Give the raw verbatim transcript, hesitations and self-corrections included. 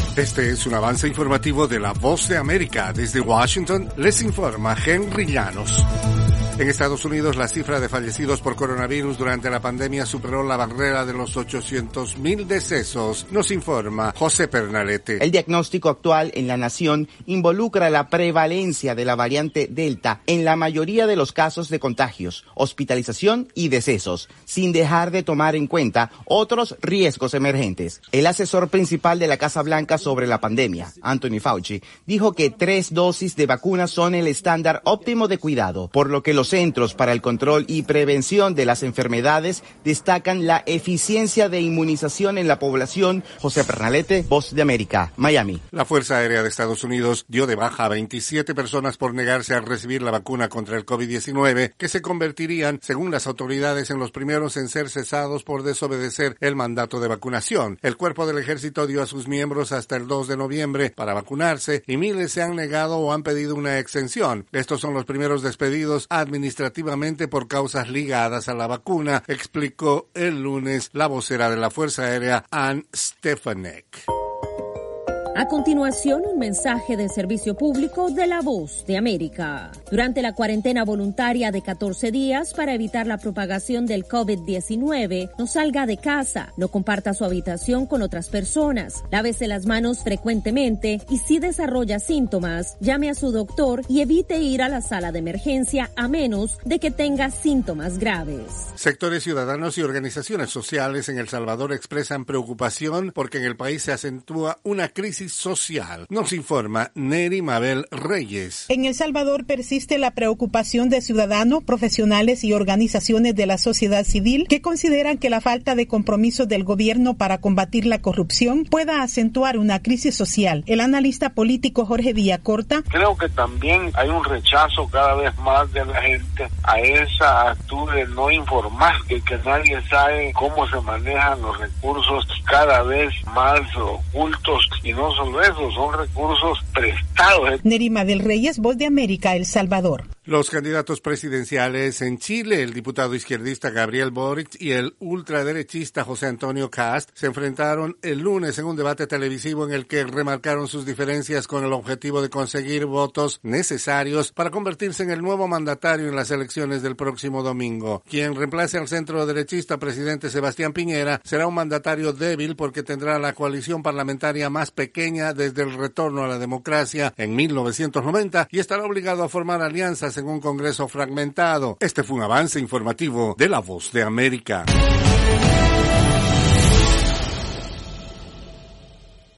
Este es un avance informativo de La Voz de América. Desde Washington les informa Henry Llanos. En Estados Unidos, la cifra de fallecidos por coronavirus durante la pandemia superó la barrera de los ochocientos mil decesos, nos informa José Pernalete. El diagnóstico actual en la nación involucra la prevalencia de la variante Delta en la mayoría de los casos de contagios, hospitalización y decesos, sin dejar de tomar en cuenta otros riesgos emergentes. El asesor principal de la Casa Blanca sobre la pandemia, Anthony Fauci, dijo que tres dosis de vacunas son el estándar óptimo de cuidado, por lo que los Centros para el Control y Prevención de las Enfermedades destacan la eficiencia de inmunización en la población. José Pernalete, Voz de América, Miami. La Fuerza Aérea de Estados Unidos dio de baja a veintisiete personas por negarse a recibir la vacuna contra el COVID diecinueve, que se convertirían, según las autoridades, en los primeros en ser cesados por desobedecer el mandato de vacunación. El cuerpo del ejército dio a sus miembros hasta el dos de noviembre para vacunarse y miles se han negado o han pedido una exención. Estos son los primeros despedidos administrativamente por causas ligadas a la vacuna, explicó el lunes la vocera de la Fuerza Aérea, Ann Stefanik. A continuación, un mensaje de servicio público de La Voz de América. Durante la cuarentena voluntaria de catorce días para evitar la propagación del COVID diecinueve, no salga de casa, no comparta su habitación con otras personas, lávese las manos frecuentemente y si desarrolla síntomas, llame a su doctor y evite ir a la sala de emergencia a menos de que tenga síntomas graves. Sectores ciudadanos y organizaciones sociales en El Salvador expresan preocupación porque en el país se acentúa una crisis social. Nos informa Neri Mabel Reyes. En El Salvador persiste la preocupación de ciudadanos, profesionales y organizaciones de la sociedad civil que consideran que la falta de compromiso del gobierno para combatir la corrupción pueda acentuar una crisis social. El analista político Jorge Villacorta: creo que también hay un rechazo cada vez más de la gente a esa actitud de no informar, de que nadie sabe cómo se manejan los recursos cada vez más ocultos, y no solo eso, son recursos prestados. Nerima del Reyes, Voz de América, El Salvador. Los candidatos presidenciales en Chile, el diputado izquierdista Gabriel Boric y el ultraderechista José Antonio Kast, se enfrentaron el lunes en un debate televisivo en el que remarcaron sus diferencias con el objetivo de conseguir votos necesarios para convertirse en el nuevo mandatario en las elecciones del próximo domingo. Quien reemplace al centro-derechista presidente Sebastián Piñera será un mandatario débil porque tendrá la coalición parlamentaria más pequeña desde el retorno a la democracia en mil novecientos noventa y estará obligado a formar alianzas en un Congreso fragmentado. Este fue un avance informativo de La Voz de América.